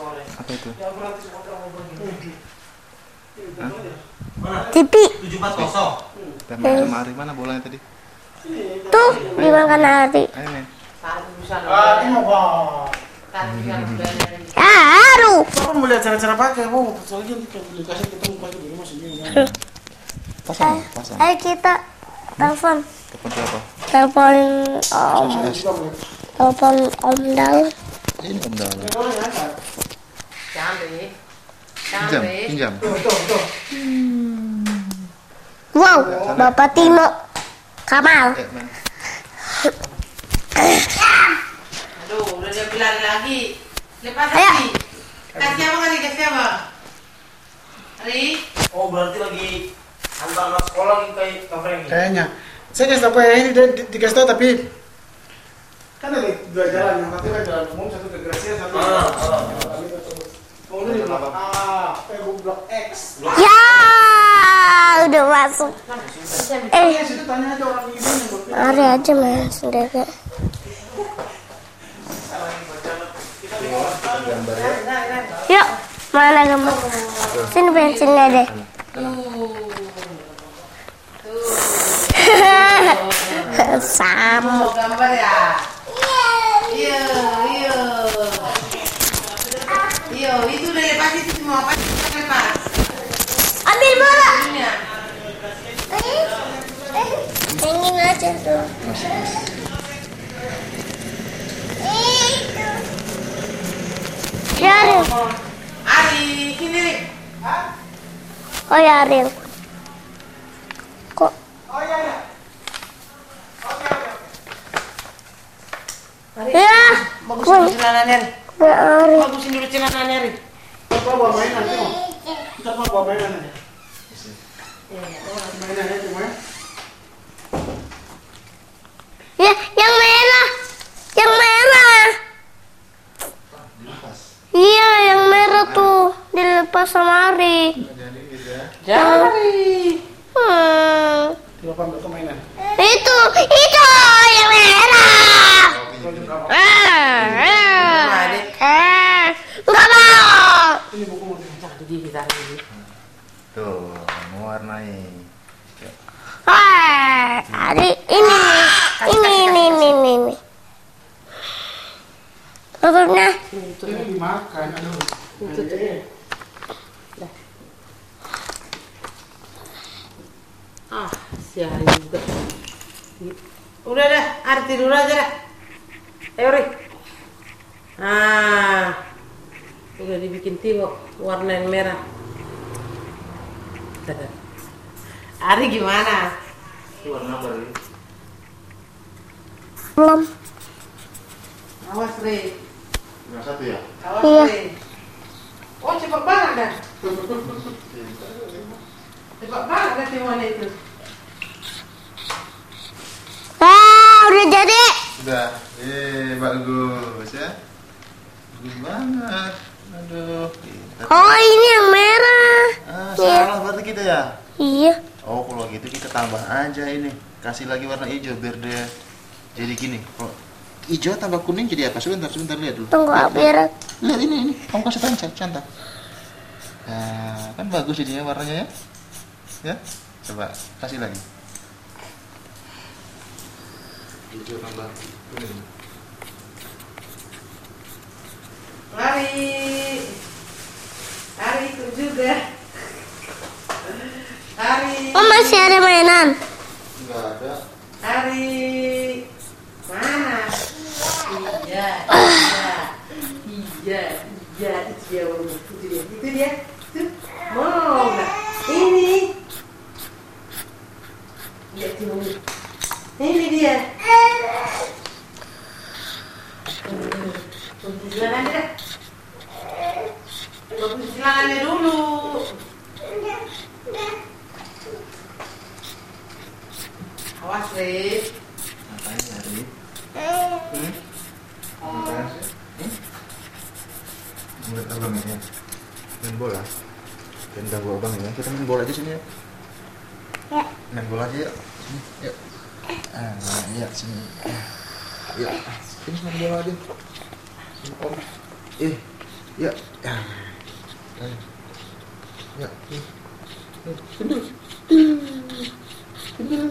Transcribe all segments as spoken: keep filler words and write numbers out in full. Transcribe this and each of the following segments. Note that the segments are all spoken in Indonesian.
Apa itu? T V. tujuh empat nol. Tema sama Ari mana bolanya tadi? Tuh dimakan Ari. Ayo men. Aduh. Kamu mau lihat cara-cara pakai, mau soalnya dikasih kita mau pakai di rumah sendiri. Pasang, pasang. Ayo kita telepon. Telepon siapa? Telepon Om. Telepon Om Dal. Ini Om Dal. Cantik. Pinjam, pinjam. Wow, Bapak Timo Kamal. Eh, men. Aduh, udah dia berlari lagi. Lepas Ayo. lagi. Kasih apa kali? Kasih apa? Ari? Oh berarti lagi antar anak sekolah gitu kayak kafe. Kayaknya. Saya kasih tahu ya ini dia di- dikasih tahu tapi kan ada dua jalan, yang satu kan jalan umum, satu ke Gracia, satu ke Ah, ah. kemudian di blok A, eh blok X. Ya, udah masuk. Eh, Eh, situ tanya aja orang ini yang buat Ari aja mas, sendiri. Gambar ya. Yuk, mana gambar? Sini pensilnya deh. Sama. Mau gambar ya? Iya, iya. Iya, itu udah lepas itu semua. Apa sih lepas? Ambil bola. Ininya. Ingin aja tuh. Ya, Aril. Ari, sini Rik. Oh ya, Aril. Kok? Ari. Ya, Bagusin dulu celananya Rik. ya Aril. Bagusin dulu celananya Rik. Kita bawa mainan, tengok. Kita bawa mainan aja. Mainan aja cuma. Ya, yang merah. Yang merah. Iya, yang merah tuh dilepas sama Ari. Jari. Hmm. Dilakukan untuk mainan. Itu, itu yang merah. Eh, eh, eh, nggak mau. Ini buku mau Jangan di kita ini. Tuh, mewarnai. Eh, Ari, ini, ini, ini, ini, ini, ini. Tutupnya. ini dimakan, aduh. Ah, si Ari juga. Udah dah, Ari tidur aja dah. Ayo Rik. Ah, udah dibikin timo warna yang merah. Ari gimana? Warna apa ini? Belum. Awas Rik. Yang satu ya? Awas Iya. Rik. Oh cepat banget dah. Cepat banget dah timonya itu. Ah, udah jadi. Sudah. Eh, bagus ya. Bagus banget. Aduh. Kita... Oh, ini yang merah. Ah, salah berarti kita ya? Iya. Oh, kalau gitu kita tambah aja ini. Kasih lagi warna hijau biar dia jadi gini. Kalau hijau tambah kuning jadi apa? Sebentar, sebentar lihat dulu. Tunggu, Lihat, biar lihat ini, ini. Kamu kasih tahu cantik. Nah, kan bagus jadinya warnanya ya. Ya, coba kasih lagi. Hijau tambah kuning. Ari. Ari itu juga. Ari. Oh, masih ada mainan. Enggak ada. Ari. Mana? Iya. Iya. Iya. Iya. Itu dia. Itu dia. Itu dia. Tuh. Mau nggak? Ini. Lihat ini. Ini dia. Tunggu celananya deh. Tunggu celananya dulu. Awas, Rik. Ngapain hari? Hmm? Ngapain sih? Hmm? Mulai abang ya? Main bola? Dan ganggu abang ya? Kita main bola aja sini ya? Ya. Main bola aja yuk. Sini, yuk. Ah, iya sini. Yuk. Sini main bola aja. Sini om. Eh, Ya. Ya. Ya. Kendul. Kendul.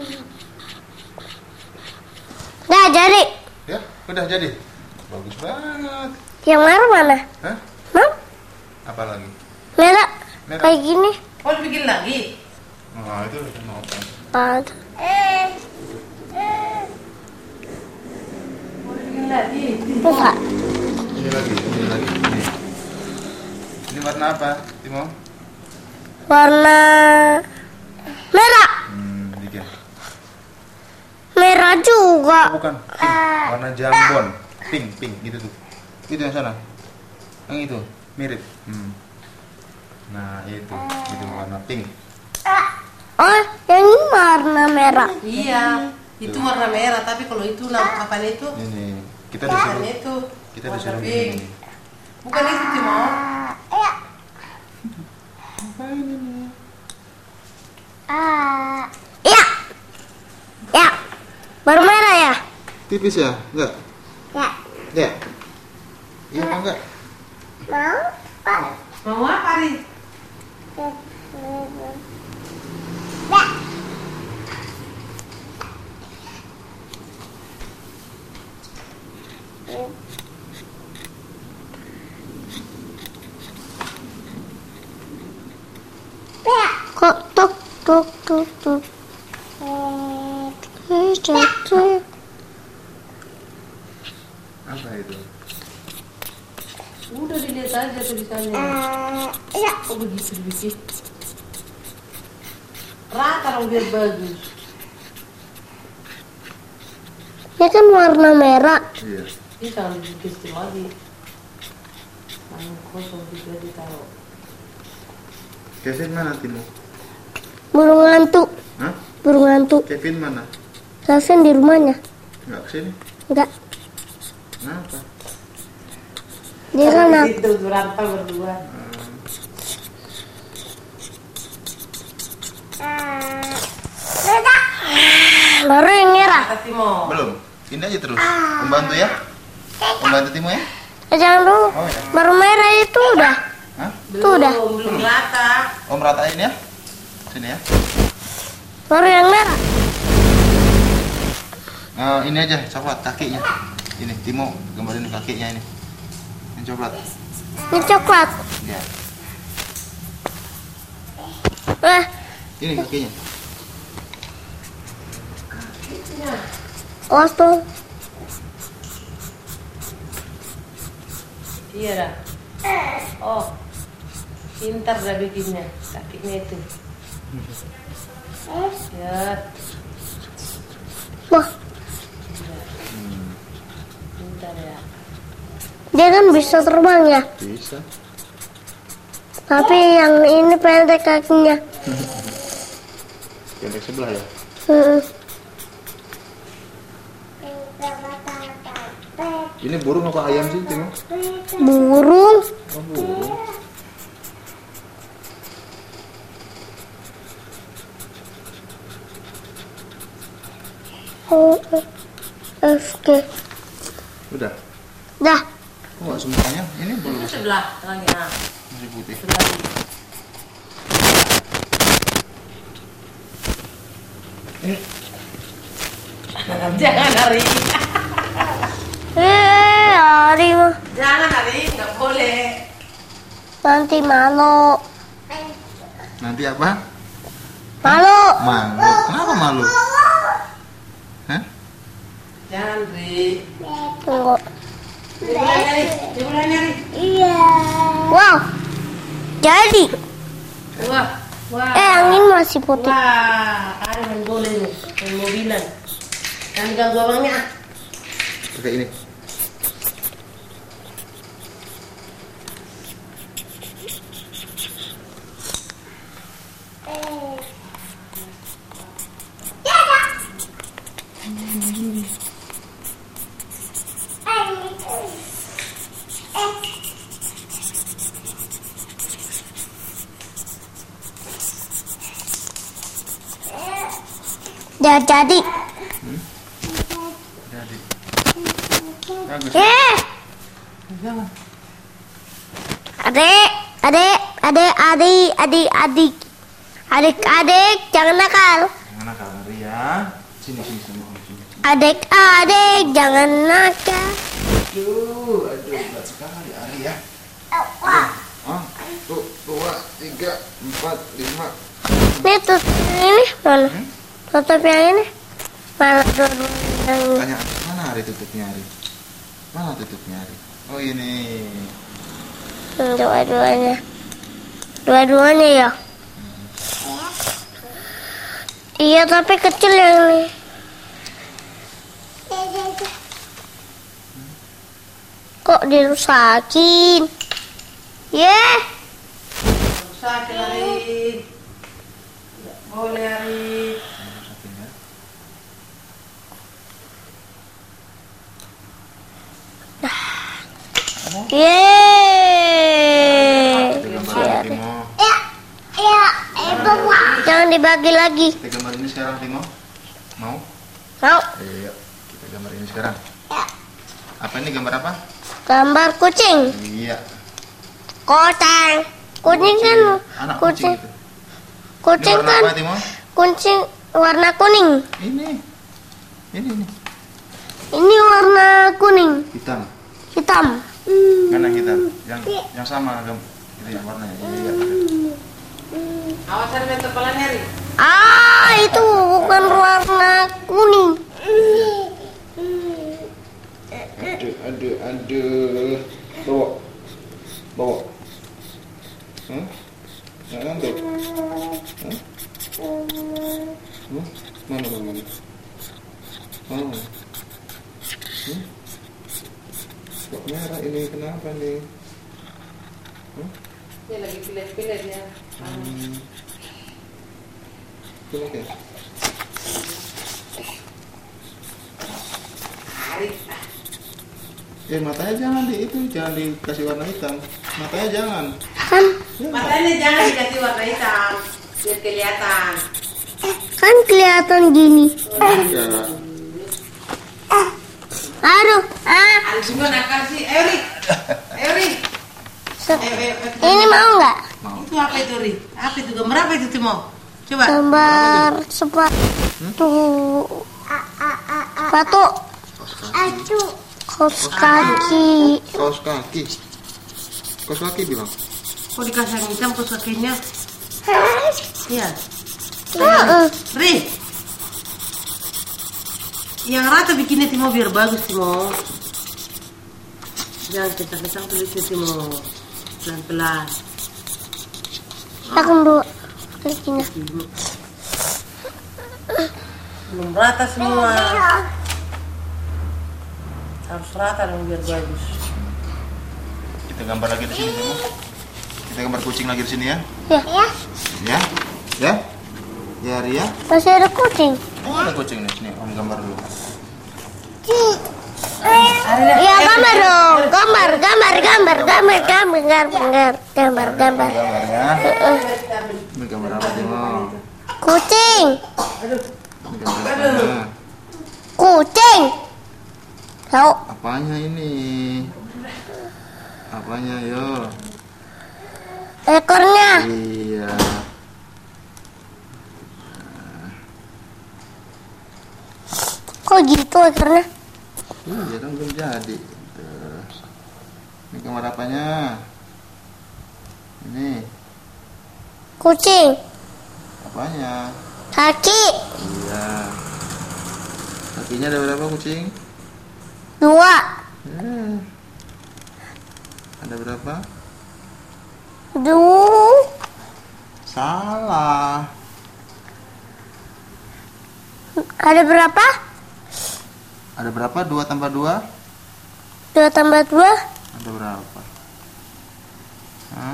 Dah jadi. Ya, udah jadi. Bagus banget. Yang merah mana? Hah? Mam? Apa lagi? Merah. Merah. Kayak gini. Oh, bikin lagi. Oh, itu udah mau apa? Ada. Mau bikin lagi. Buka. Ini lagi, ini lagi. Ini. Ini warna apa, Timo? Warna merah. Hmm, bikin. Merah juga. Oh, bukan. Pink. Warna jambon. Pink, pink gitu tuh. Itu yang sana. Yang itu mirip. Hmm. Nah, itu. Itu warna pink. Oh, yang ini warna merah. Iya, itu warna merah. Tapi kalau itu nama apa itu? Ini kita Bukan disuruh itu. kita warna disuruh pink. ini. Bukan itu Timur. Ah, iya. Ya. Baru merah ya? Tipis ya? Enggak? Ya. Ya. Iya apa enggak? Mau? Mau apa nih? Ya. Kok tuk tuk tuk tuk. Eh, jatuh. Apa itu? Udah dilihat aja tulisannya. Iya. Oh begitu dibikin. Rata dong biar bagus. Ini kan warna merah. Iya. Ini jangan dibikin lagi. Tangan kosong juga ditaruh. Kevin mana, Timo? Burung hantu. Hah? Burung hantu. Kevin mana? Rasen di rumahnya. Enggak kesini? Enggak. Kenapa? Dia kan aku. Itu berantem berdua. Baru yang merah. Kata Timo. Belum. Ini aja terus. Membantu ya? Membantu Timo ya? Eh, jangan dulu. Oh ya. Baru merah itu udah. Hah? Belum, udah. belum rata. Om ratain ya? Sini ya. Baru yang merah. Eh, ini aja coklat kakinya. Ini Timo gambarin kakinya ini. Ini coklat. Ini coklat. Ya. Eh, Ini kakinya. awas tuh. Iya dah. Oh, pintar dah bikinnya. Kakinya itu. Ya, Wah, pintar ya. dia kan bisa terbang ya. Bisa. Tapi yang ini pendek kakinya. Pendek sebelah ya. Hmm. Ini burung apa ayam sih, Timo? Burung. Oh, burung. Oh, oke. Udah. Dah. Kok nggak semuanya? Ini belum Itu sebelah tangannya. masih putih. Sebelah. Ini Jangan hari. Eh, hari mah. Jangan hari, nggak boleh. Nanti malu. nanti apa? Malu. Malu. Kenapa malu? Hah? Jangan Ri. Tunggu. Dimulai nyari, dimulai nyari. Iya. Wow. Jadi. Wah, wah. Eh, angin masih putih. Wah, ada main bola nih, main mobilan. Jangan ganggu abangnya. ah. Pakai ini. Udah jadi. Jadi. Bagus. Eh, Jangan. Adek, adek, adek, adik, adik, adik, adik, adik, jangan nakal. Jangan nakal, Ria. Sini, sini, sama om sini. Adek, adek, jangan nakal. Aduh, aduh, berat sekali Ari ya. Ah, tuh, dua, tiga, empat, lima. Ini tutup ini mana? Hmm? Tutup yang ini mana dua-duanya yang ini? Tanya, mana Ari tutupnya Ari? Mana tutupnya Ari? Oh ini. Hmm, dua-duanya, dua-duanya ya. Iya tapi kecil yang ini. Kok dirusakin? Yeah. Sakit Ari. Tidak boleh Ari. Yeay. Kita gambar lagi, Timo. Jangan dibagi lagi. Kita gambar ini sekarang, Timo. Mau? Mau? Ayo, kita gambar ini sekarang. Apa ini gambar apa? Gambar kucing. Iya. Kucing. Kucing kan Anak kucing. kucing itu. Kucing Ini warna kan apa, Timo? kucing warna kuning. Ini. Ini, ini. Ini warna kuning. Hitam. Hitam. Mana hitam? Yang yang sama gam itu yang warnanya. Iya. Awas Ari main kepalanya Ari. Ah, itu bukan warna kuning. Aduh, aduh, aduh. Bawa. Bawa. Hmm? Nggak ngantuk? Hah? Hmm? Mana, mana, mana? Mana? Hmm? Kok merah ini? Kenapa nih? Hmm? Dia lagi pilih-pilih dia. Hmm. Coba ya. Ari. Eh matanya jangan di itu, jangan dikasih warna hitam. Matanya jangan. Kan Matanya jangan dikasih warna hitam. Biar kelihatan. kan kelihatan gini. Enggak. Aduh, ah. Ari juga nakal sih. Ayo Ri. Ayo Ri. Se- Ayo, ayo, ayo. Ini mau nggak? Mau. Itu apa itu Ri? Apa itu gambar apa itu Timo? Coba. Gambar sepatu. Sepatu. Kaos kaki. Kaos kaki. Kaos kaki bilang. Kok dikasih yang hitam kaos kakinya? Iya. Heeh. Ri. Yang rata bikinnya Timo biar bagus Timo. Jangan kencang-kencang tulisnya Timo. Pelan-pelan. Takkan dulu kakinya. Belum rata semua. Harus rata dong biar bagus. Kita gambar lagi di sini, Timo. Kita gambar kucing lagi di sini ya. Ya. Ya. Ya. Ya, Ria. Masih ada kucing. Oh, ada kucing nih. Sini, Om gambar dulu. Iya gambar dong. Gambar, gambar, gambar, gambar, gambar, gambar, gambar, gambar. Gambar ya. Ini gambar apa, Timo? Kucing, Ini gambar apa? kucing. Tahu? Apanya ini? Apanya, yo? Ekornya. Iya. Kok gitu ekornya? Iya kan belum jadi. Tuh. Ini gambar apanya? Ini Kucing. apanya? Kaki. Iya. Kakinya ada berapa kucing? Dua. Eh. Ada berapa? Dua. Salah. Ada berapa? Ada berapa? Dua tambah dua? Dua tambah dua. Ada berapa? Hah?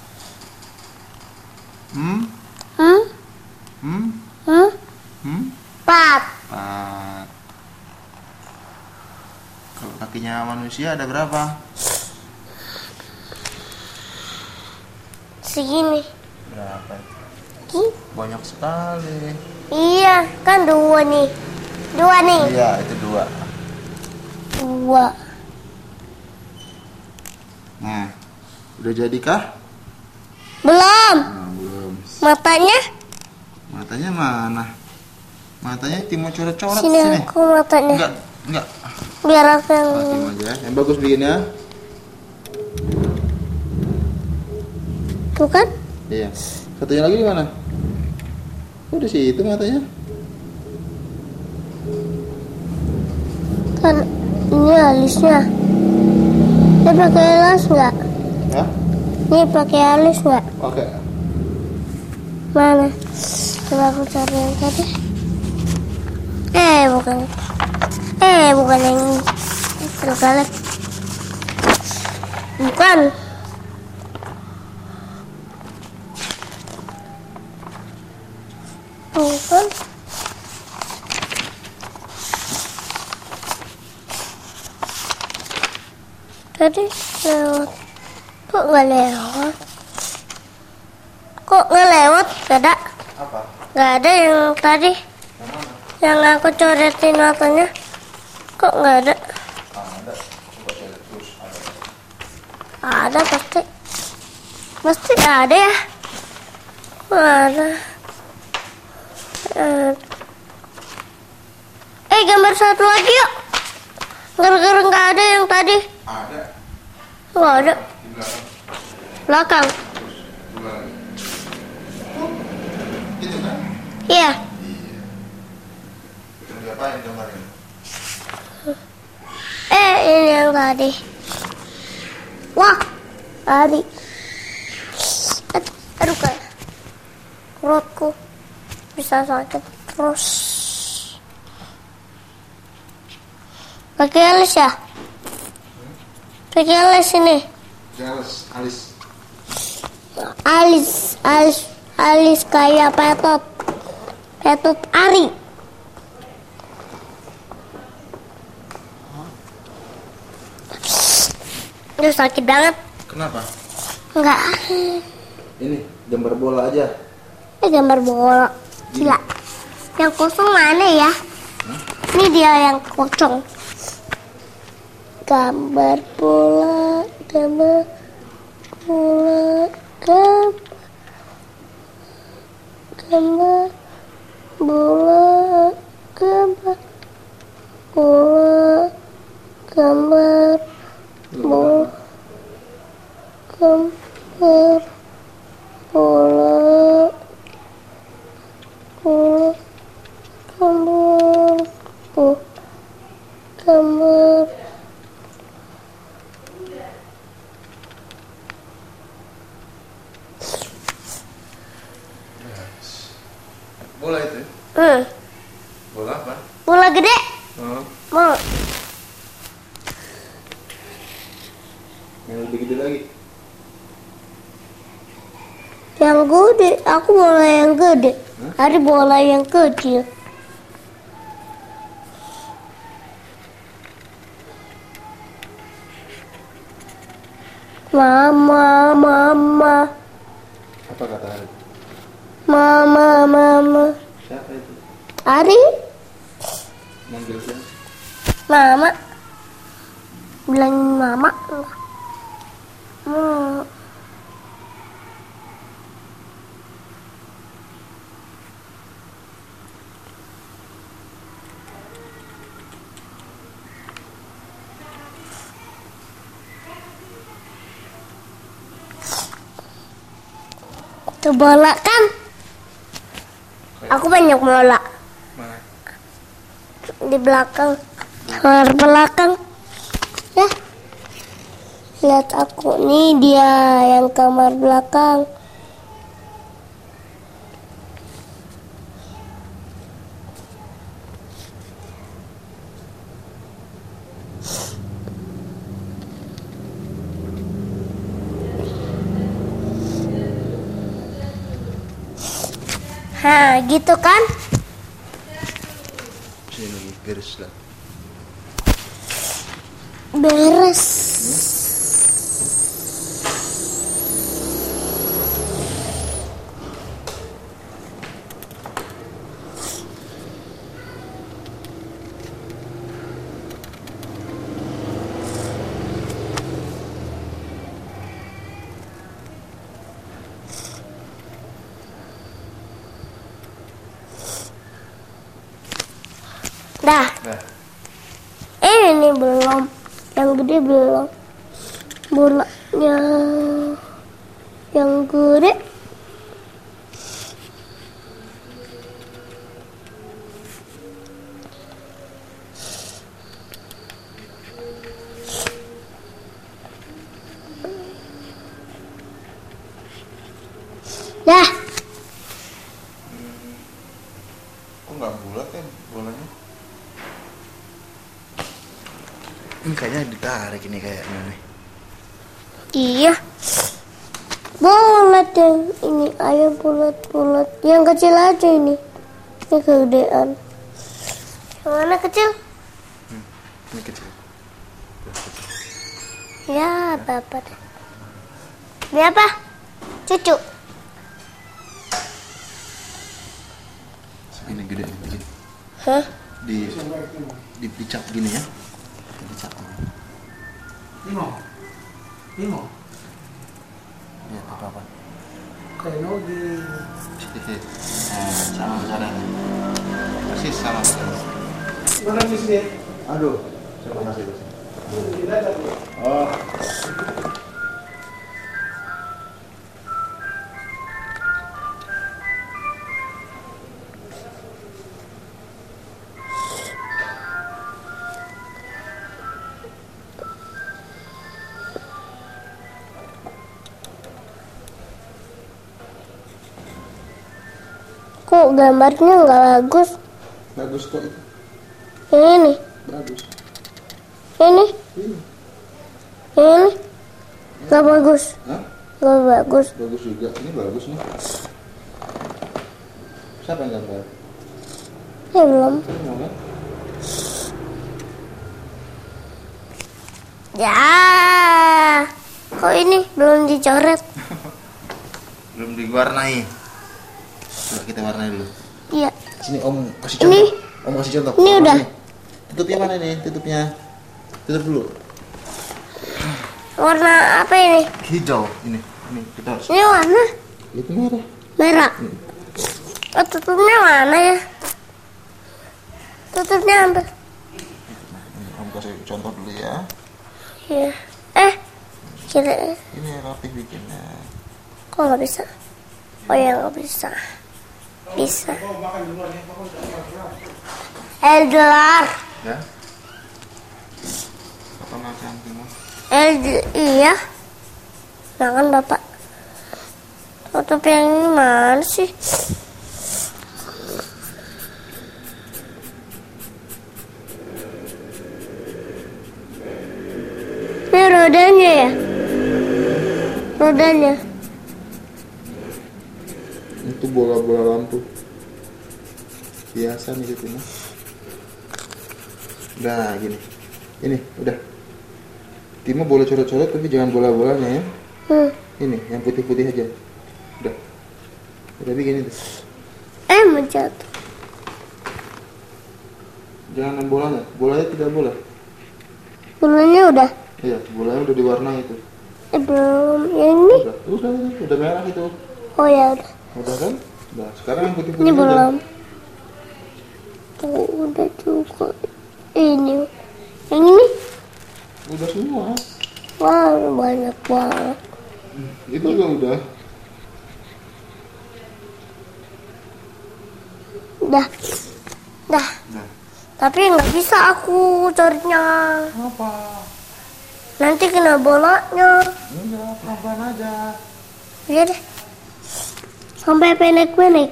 Hmm? Hmm? Hmm? Hmm? Hmm? Empat. Empat. Kalau kakinya manusia ada berapa? Segini. Berapa? Gini. Banyak sekali. Iya, kan dua nih. Dua nih. Iya, itu dua. Dua. Nah, Udah jadikah? Belum. Nah, belum. Matanya? Matanya mana? Matanya Timo coret-coret Sini sini. aku matanya. Enggak, enggak. Biar aku yang... Ah, Timo aja. Yang bagus bikinnya. Tuh kan? Iya. Satunya lagi di mana? Udah sih itu matanya. Kan ini alisnya. Dia pakai alis nggak? Hah? Ini pakai alis nggak? Oke. Mana? Coba aku cari yang tadi. Eh bukan. Eh bukan yang terbalik. Bukan. Bukan. Tadi lewat. Kok nggak lewat? Kok nggak lewat? Gak ada. Apa? Gak ada yang tadi. Yang mana? Yang aku coretin matanya. Kok nggak ada? Ah, ada. Coba cari terus ada. Ada pasti. Pasti ada ya. Ada. Ada. Eh gambar satu lagi yuk. Gara-gara nggak ada yang tadi. Ada. Nggak ada. Di belakang. Belakang. Dua lagi. Itu kan? Iya. Iya. Itu diapain gambarnya? Eh ini yang tadi. Wah. Tadi. Ad- Aduh kan. Perutku bisa sakit terus. Pakai alis ya? Pakai alis ini. Jelas, alis. Alis, alis, alis kayak petot. Petot Ari. Aduh sakit banget. Kenapa? Enggak. Ini gambar bola aja. Ini gambar bola. Gila. Yang kosong mana ya? Ini dia yang kosong. Gambar bola, gambar bola, gambar, gambar bola, gambar bola, gambar bola, gambar bola, bola, gambar bola, gambar. Bola itu? Hmm, Bola apa? bola gede. Oh, Mau. yang lebih gede lagi. Yang gede, aku bola yang gede. Ada bola yang kecil. Mama, mama, Apa kata Ari? mama, mama. Siapa itu? Ari, Manggil siapa? mama. Bilangin mama. Hmm. Itu bola kan? Aku banyak bola Mana? di belakang, kamar belakang. Ya, lihat aku nih dia yang kamar belakang. Hah, gitu kan? Sini lagi, garis lah. Beres. Dah. Dah. Eh, ini belum. Yang gede belum. Bolanya yang gede. Dah. Kok nggak bulat ya bolanya? Ini kayaknya ditarik ini kayaknya nih. Iya. Bulat yang ini, ayo bulat-bulat. Yang kecil aja ini. Ini kegedean. Yang mana kecil? Hmm, ini kecil. Ya, apa-apa deh. Ini apa? Cucu. Ini gede nih, gede. Hah? Di dipicak gini ya. Dipicak. Timo. Timo. Ya, apa apa. Kayak no di Sedikit. Nah, sama besarnya. Persis sama besarnya. mana di sini? Aduh, terima kasih bos. Tidak ada. Oh. Kok gambarnya nggak bagus? Bagus kok itu. Yang ini, Bagus. ini, Ini. yang ini, nggak bagus, Hah? nggak bagus. Bagus juga. Ini bagus nih. Siapa yang gambar? Ya belum. Ini kan? Ya, kok ini belum dicoret? Belum diwarnai. Coba kita warnai dulu. Iya. Sini Om kasih contoh. Ini. Om kasih contoh. Ini Warna udah. nih. Tutupnya mana nih? Tutupnya. Tutup dulu. Warna apa ini? Hijau ini. Ini kita harus. Ini warna Itu merah. merah. Oh, tutupnya mana ya? Tutupnya hampir. Ini Om kasih contoh dulu ya. Iya. Eh, kira Ini rapi bikinnya. kok nggak bisa? Oh ya nggak bisa. Bisa. Eldar. Ya. Apa makan kamu? Eld iya. Makan bapak. Tutup yang ini mana sih? Ini rodanya ya? Rodanya. Itu bola-bola lampu. Biasa nih gitu mah. Udah gini. Ini udah. Timo boleh coret-coret tapi jangan bola-bolanya ya. Hmm. Ini yang putih-putih aja. Udah. Udah begini tuh. Eh menjatuh. Jangan yang bolanya. Bolanya tidak boleh. Bulanya udah. Iya, bolanya udah diwarnai itu. Eh belum. Yang ini? Udah, udah, udah, udah merah itu. Oh ya udah. Udah kan? Udah, sekarang yang putih-putih Ini aja. belum. Tuh udah juga. Ini. Yang ini? Udah semua. Wah banyak banget. Itu juga udah. Udah. Dah. Nah, Tapi nggak bisa aku coretnya. apa? Nanti kena bolanya. Enggak, pelan-pelan aja. Iya deh. Sampai pendek-pendek.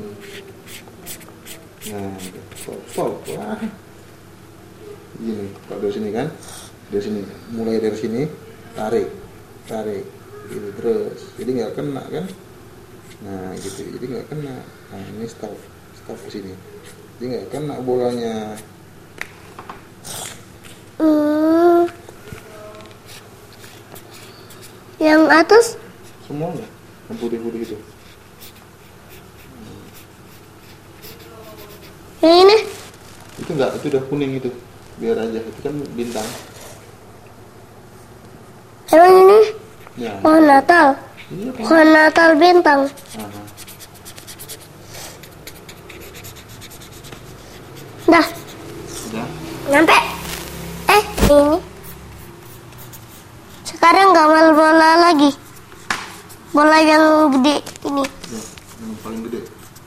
Nah, stop, stop. Wah. Gini, kalau dari sini kan, dari sini, mulai dari sini, tarik, tarik, gitu terus. Jadi nggak kena kan? Nah, gitu. Jadi nggak kena. Nah, ini stop, stop ke sini. Jadi nggak kena bolanya. Hmm. Yang atas? Semuanya, yang putih-putih itu. Yang ini? Itu enggak, itu udah kuning itu. Biar aja, itu kan bintang. Emang ini? Ya. Pohon Natal. Iya kan? Pohon Natal bintang. Aha. Dah. Nyampe. Eh, ini. Sekarang gambar bola lagi. Bola yang gede ini. Ya, yang paling gede.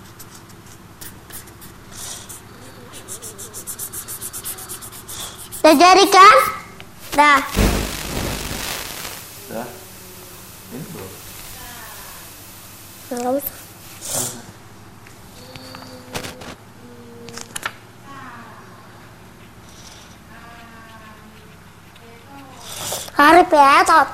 Udah jadi kan? Dah. Dah. Ini belum. Enggak usah. Hari petot.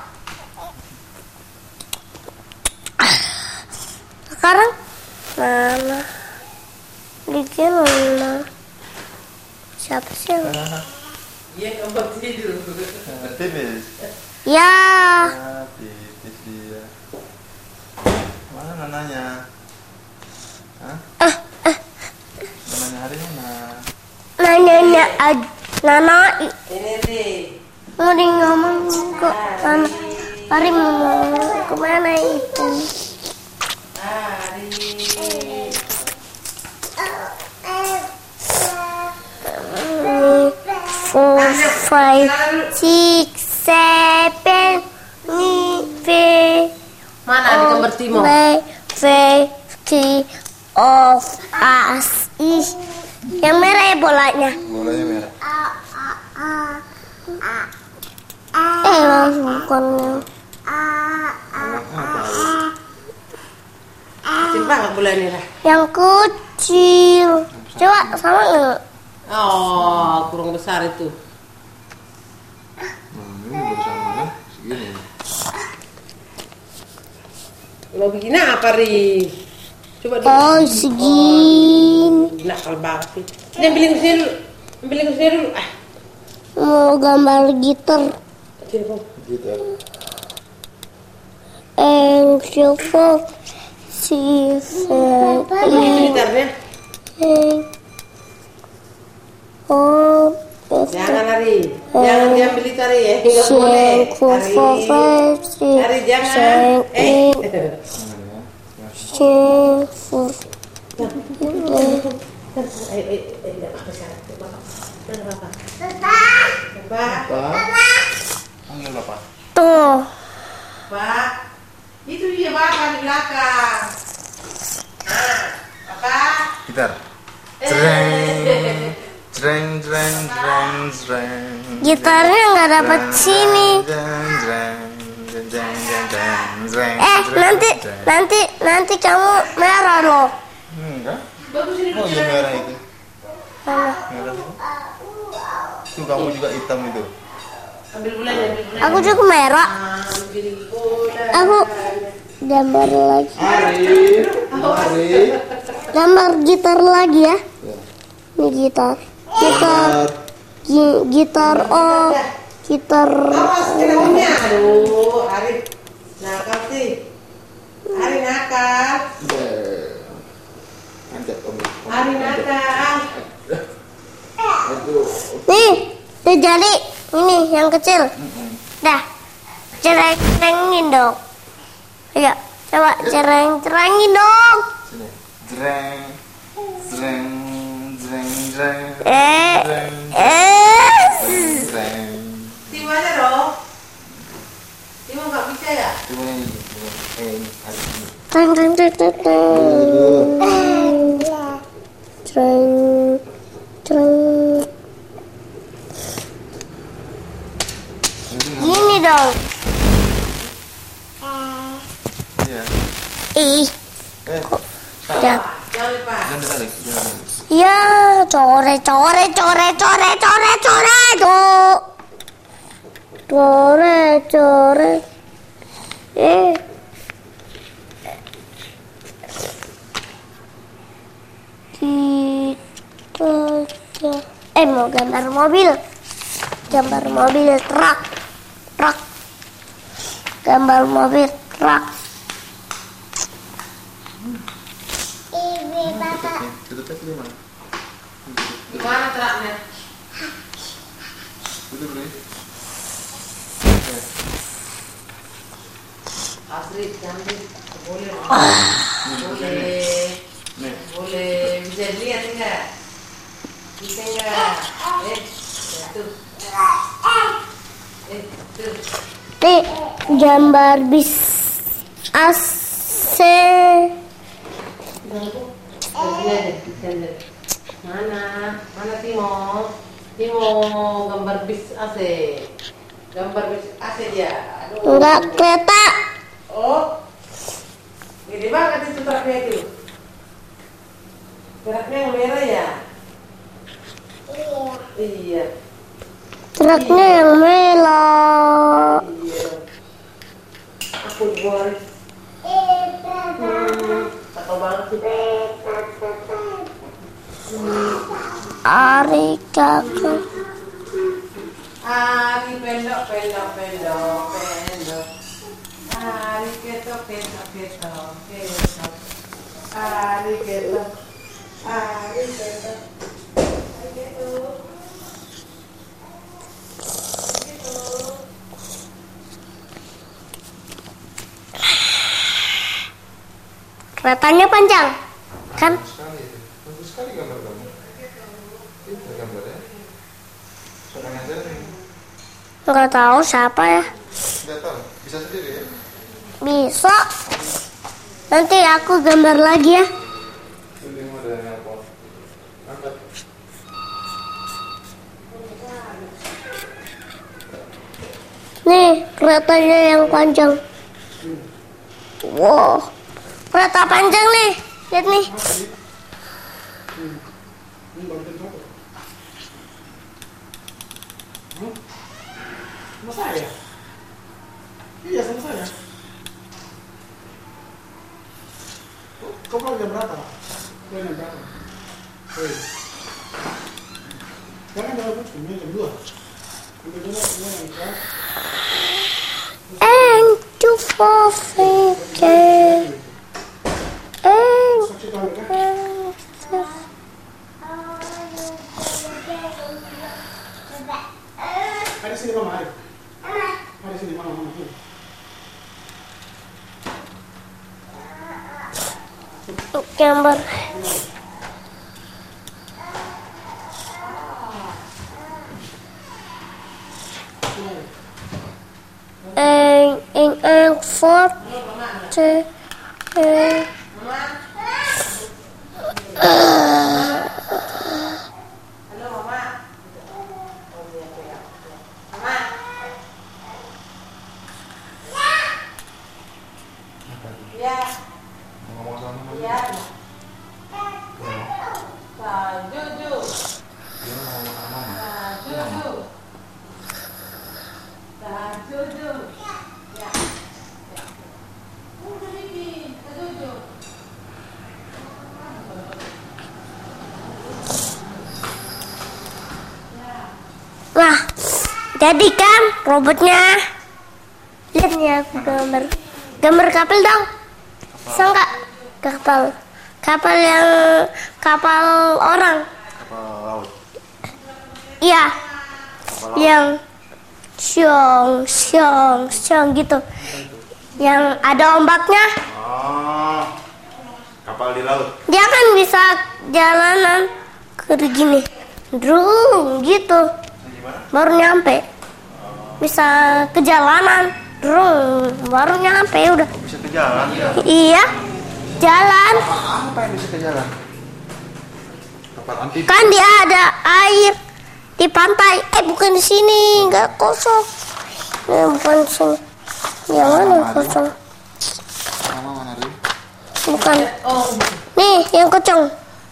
Sekarang mana? Bikin mana? Siapa sih? Iya, kamu tidur. Tipis. Ya. Ah, tipis dia. Mana nananya? Hah? Nananya hari mana? Nanya ad, Nana Ini nih. mau di ngomong kok Nana. Hari mau kemana itu? Hari. Four, five, six, seven, eight, Mana di gambar Timo? fifty of us is yang merah ya bolanya. Bolanya merah. Eh langsung bukannya. Kecil banget bulannya lah. Yang kecil. Coba sama nggak? Oh, kurang besar itu. Nah, ini baru sama kan? Segini. Mau bikin apa, Ri? Coba di. Oh segini. Nakal banget sih. Ini ambilin ke sini dulu. Ambilin ke sini dulu. Ah, Mau gambar gitar. sini Pom. Gitar. And silver, silver, Ini gitarnya. oh, Jangan, Ari. Jangan diambil itu, Ari ya. Enggak boleh. Ari. Ari, jangan. Eh. silver. Eh, eh, eh, enggak apa sekarang. Enggak apa. Pak. Pak. Panggil Bapak. Tuh, Pak. Itu dia Bapak di belakang. Ah, Bapak. Gitar. Jreng. Jreng jreng jreng jreng. gitarnya nggak dapat sini. Jreng jreng jreng jreng jreng jreng jreng. Eh, jreng, nanti, jreng. nanti, nanti kamu merah loh. Enggak. Bagus ini. Oh iya merah itu. Mana? Merah itu. Tuh kamu juga hitam itu. Ambil bulannya, ambil bulannya. Aku juga merah. Ambil bulan. Aku gambar lagi. Ari. Ari. Gambar gitar lagi ya. Ya. Ini gitar. Gitar. Gi- gitar oh. Gitar. Awas kenapanya. Aduh, Ari. Nakal sih. Ari nakal. Anjat om. Ari nakal. Aduh. Nih, udah jadi. Ini yang kecil. Dah. Cereng-cerengin dong. Ayo, coba cereng-cerengin dong. Sini. Jreng. Jreng. Jreng jreng. Eh. Jreng. Eh. Jreng. Timo aja dong. Timo nggak bisa ya? Coba ini. Eh ini. Ari ini. Teng teng teng teng teng. Cereng. Cereng. Gini dong. Iya. Ih, Eh. ya. Jangan lupa. Jangan ditarik. Jangan ditarik. Ya, core core core core core core tuh. Core core. Eh. Kita eh mau gambar mobil. Gambar mobil truk. Truk. Gambar mobil truk. Tutupnya di mana? Di mana teraknya? Tutup dulu. Asri, jangan deh. Boleh. Boleh. Nih. Boleh. Bisa dilihat enggak? Bisa enggak? Eh, tuh. Eh, tuh. Nih, gambar bis A C. Mana? Mana Timo? Timo gambar bis A C. Gambar bis A C dia. Aduh. Enggak, kereta. Oh. Gede banget itu truknya itu. Truknya yang merah ya? Iya. Iya. Truknya yang merah. Iya. Aku buat. Hmm, atau banget sih. Ari kakak. Ari pendok pendok pendok pendok. Ari ketok ketok ketok ketok. Ari ketok. Ari ketok. Ari ketok. Keretanya panjang, kan? Bagus sekali, bagus sekali gambar kamu. Itu gambarnya. Siapa yang ngajarin? Nggak tahu siapa ya. Nggak tahu, bisa sendiri ya? Bisa. Nanti aku gambar lagi ya. Ini mau ada nelpon. Angkat. Nih, keretanya yang panjang. Wow, kereta panjang nih. Lihat nih. Sama saya? Iya, sama saya. Kau pulang jam berapa? Pulang jam berapa? Hei. Jangan jangan pulang jam dua. Jam dua jam dua. And to forfeit. And Ada sini mama, ada. Ada sini mama, mama. gambar. And and and forfeit. Wah, jadi kan robotnya. Lihat nih aku gambar. Gambar kapal dong. Bisa nggak? Kapal. Kapal yang kapal orang. Kapal laut. Iya. Yang syong, syong, syong gitu. Yang ada ombaknya. Oh, kapal di laut. Dia kan bisa jalanan ke gini. Drung gitu. Baru nyampe. Bisa ke jalanan. Drung, baru nyampe udah. Bisa ke jalan? Iya. Jalan. Apa yang bisa ke jalan? Kapal amfibi. Kan dia ada air di pantai. Eh bukan di sini, nggak kosong. Eh, bukan di sini. Yang mana yang kosong? Sama mana Ri? Bukan. Oh, Nih, yang kosong.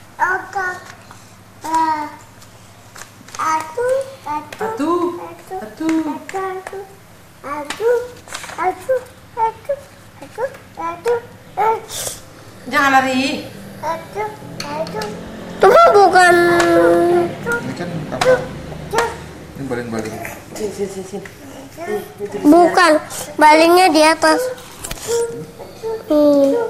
Aku, aku, atu, atu. aku, aku, aku, aku, aku, aku, Jangan lari. aku, aku. Itu bukan. Ini kan kapal. Ini baling-baling. Sini, sini, sini, sini. Bukan, balingnya di atas. Hmm.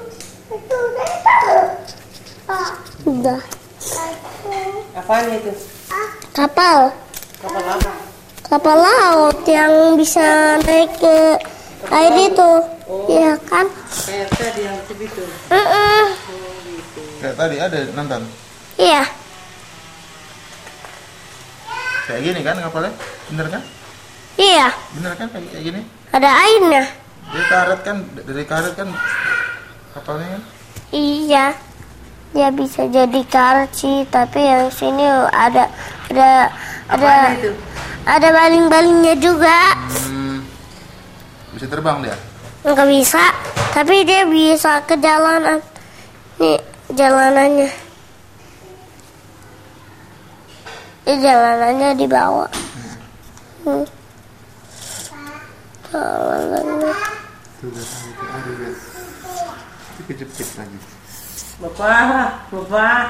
Udah. Apaan itu? Kapal. Kapal apa? Kapal laut yang bisa naik ke air itu. Iya kan? Kayak tadi yang begitu. Mm-mm. Kayak tadi ada nonton. Iya. Kayak gini kan kapalnya? Bener kan? Iya, Bener kan kayak kayak gini? ada airnya. Dia karet kan, dari karet kan kapalnya kan? Iya, dia bisa jadi karet sih, tapi yang sini ada ada ada Apaan itu? ada baling-balingnya juga. Hmm, bisa terbang dia? Nggak bisa, tapi dia bisa ke jalanan. Nih jalanannya. Ini jalanannya di bawah. Hmm. Jalanannya. Sudah tahu itu ada ya. Kejepit lagi. Bapak, bapak.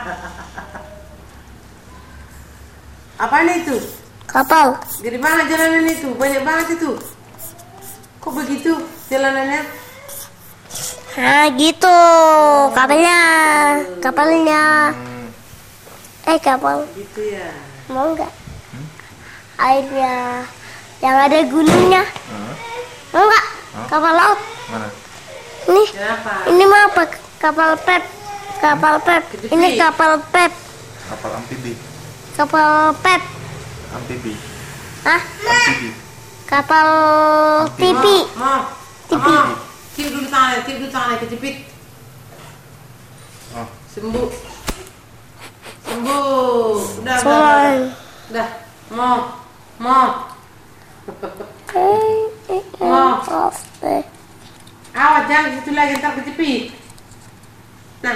Apaan itu? Kapal. Gede banget jalanan itu, banyak banget itu. Kok begitu jalanannya? Nah gitu, kapalnya, kapalnya. Eh kapal, Gitu ya. mau nggak? Airnya, yang ada gunungnya. Mau nggak? Kapal laut. Mana? Nih, Kenapa? ini mah apa? Kapal pep, kapal pep. Ini kapal pep, Kapal amfibi. kapal pep. Amfibi. Hah? Amfibi. Kapal pipi. Mau, Tipi. mau. Tiup dulu tangannya, tiup dulu tangannya, kejepit. Oh, Sembuh. Sembuh. Udah, udah, udah. Soal. Udah. Mau, mau. Maaf deh. Awas jangan situ lagi ntar kejepit. Nah.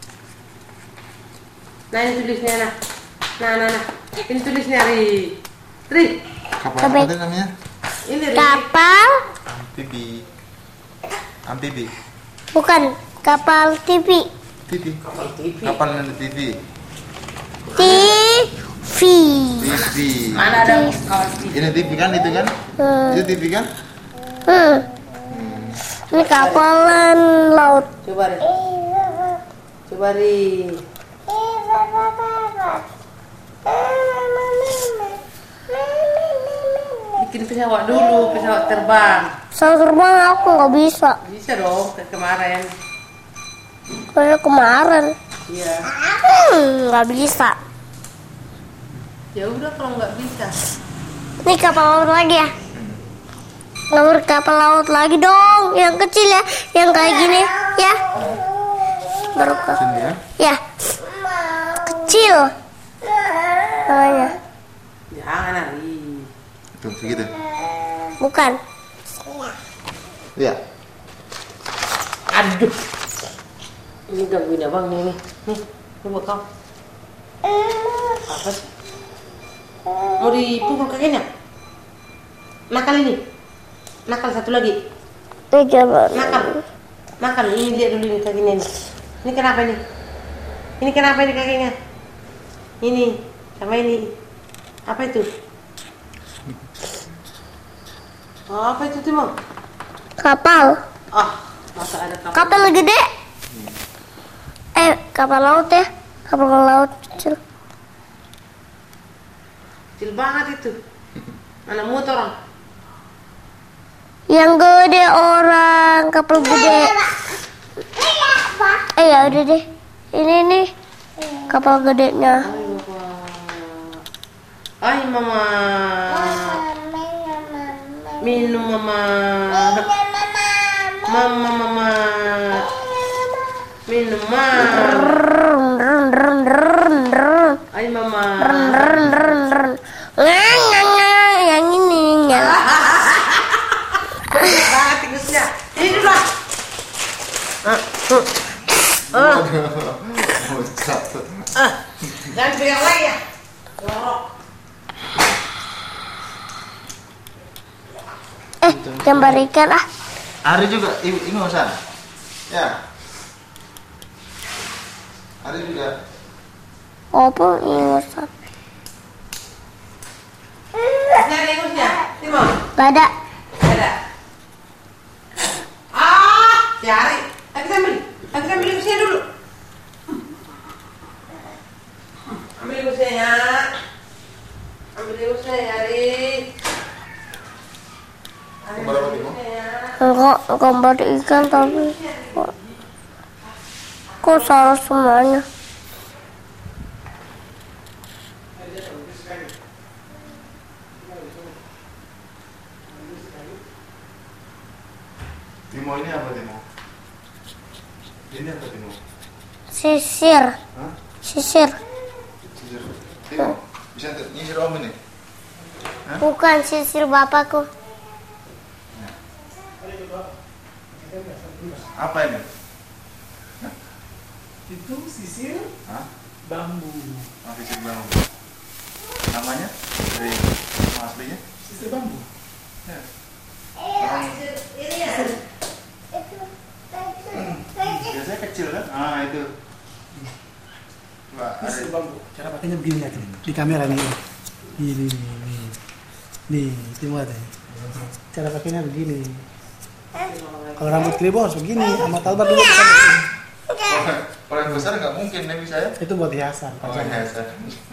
Nah ini tulisnya nah. Nah, nah, nah. Ini tulisnya Ri. Ri. kapal Tapi- apa tadi namanya? Ini Ri. Kapal, Amfibi. Amfibi. bukan kapal T V. T V. Kapal T V. Kapal yang di T V. T V. T V. Mana ada kapal T V? Ini T V kan itu kan? Hmm. Itu T V kan? Hmm. Ini kapalan laut. Coba Ri. Coba Ri. Bikin pesawat dulu, pesawat terbang. Saya terbang aku nggak bisa. Bisa dong, kayak kemarin. Kayak kemarin. Iya. Hmm, nggak bisa. Ya udah kalau nggak bisa. Ini kapal laut lagi ya? Nomor kapal laut lagi dong. Yang kecil ya, yang kayak gini ya. Baru ke. Sini ya. Ya. Kecil. Namanya. Jangan Ari. Tuh segitu. Bukan. Iya. Aduh. Ini gangguin abang nih nih. Nih, coba kau. Apa sih? Mau dipukul kakinya? Nakal ini. Nakal satu lagi. Ini coba. Nakal. Nakal. Ini lihat dulu ini kakinya ini. Ini kenapa ini? Ini kenapa ini kakinya? Ini sama ini. Apa itu? Oh, apa itu Timong? Kapal. Ah, masa ada kapal? Kapal gede. Eh, kapal laut ya. Kapal laut kecil. Kecil banget itu. Mana muat orang? Yang gede orang, kapal gede. Eh ya udah deh. Ini nih kapal gedenya. Ay, mama. Minum mama. Mama mama. Minum mama. Rrrn, rrrn, rrrn, rrrn, rrrn. Ay mama. Rrrn, rrrn, rrrn, rrrn. Ngang, ngang, ngang. Yang ini yang Banget tikusnya. Ini dulu. Ah, ah, ah. Jangan pegang lagi ya. Jorok. eh gambar ikan ah. Ari juga, ibu ini usah. Ya. Ari juga. Apa ingusan? Masih ada tikusnya? Timong? Gak ada. Ada. Ah, cari. Lagi ambil. Lagi ambil tikusnya dulu. Ambil tikusnya ya. Ambil tikusnya ya, Ri. Ambil Berapa, Timong? tikusnya ya. Enggak gambar ikan tapi kok, kok salah semuanya. Timo ini apa Timo? Ini apa Timo? Sisir. Hah? Sisir. Sisir. Timo, bisa nyisir om ini? Hah? Bukan sisir bapakku. Apa ini? Hah? Itu sisir Hah? bambu. Oh, sisir bambu. Namanya? Dari nama aslinya? Sisir bambu. Ya. Orang biasanya kecil kan? Ah itu. Coba ada. Sisir bambu. Cara pakainya begini aja. Di kamera nih. Nih, nih, nih, nih. Nih, Timo deh. Cara pakainya begini. Kalau rambut keribo harus begini, sama Talbar dulu kan. Kalau yang besar nggak mungkin nih bisa ya? Itu buat hiasan. Oh iya, saya.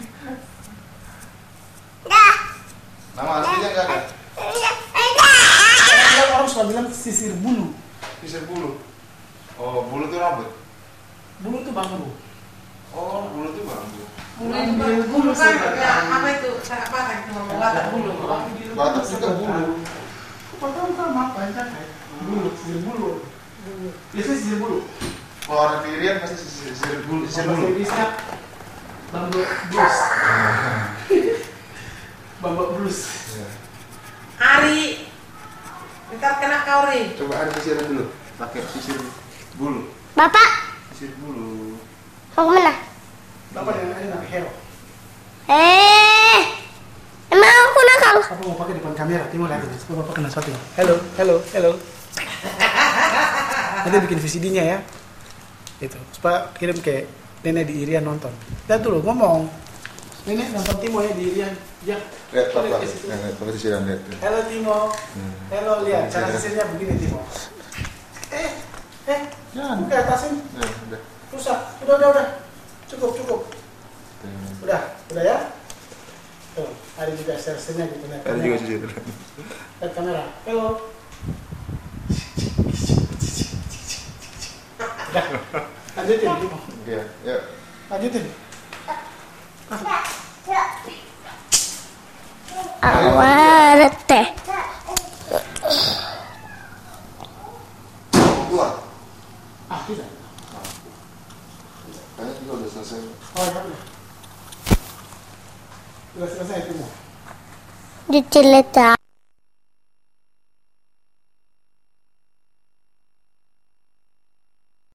Nama aslinya nggak ada? Kan orang suka bilang sisir bulu. Sisir bulu. Oh, bulu tuh rambut. Bulu itu bambu. Oh, bulu tuh bambu. Bulu itu bulu, bulu kan ya, apa itu? Apa kan cuma batak bulu. Batak juga bulu. Potong sama apa aja kayak bulu, sisir bulu. Biasanya sisir bulu. Kalau orang di Irian pasti sisir, sisir bulu. Sisir Bahasa bulu. Inggrisnya bambu blues. Bambu blues. Ya. Ari, ntar kena kau ri. Coba ada sisiran dulu. Pakai sisir bulu. Bapak, Sisir bulu. mau kemana? Bapak yang ada nama Hero. Eh, emang aku nakal? Bapak mau pakai depan kamera, Timo lihat ini. Supaya Bapak kena sesuatu. Hello, hello, hello. Nanti bikin V C D-nya ya. Itu, supaya kirim ke nenek di Irian nonton. Lihat dulu, ngomong. Nenek nonton Timo ya di Irian. Ya. Lihat Lihat papa. ke situ. Lihat papa sisiran lihat. Halo Timo. Hmm. Halo, lihat. Cara sisirnya begini Timo. Eh, eh. Jangan. Buka atasin. Nah, udah. Susah. Udah, udah, udah. Cukup, cukup. Udah, udah ya. Tuh, ada juga share-nya gitu. Lihat Ada kamera. juga sisir. Lihat kamera. Halo. Udah. Lanjutin, Timo. Iya, ya. Lanjutin. Awal teh. Mau keluar? Ah, tidak. Kayaknya juga udah selesai. Oh, ya udah. Udah selesai, Timo. Di Cilacap.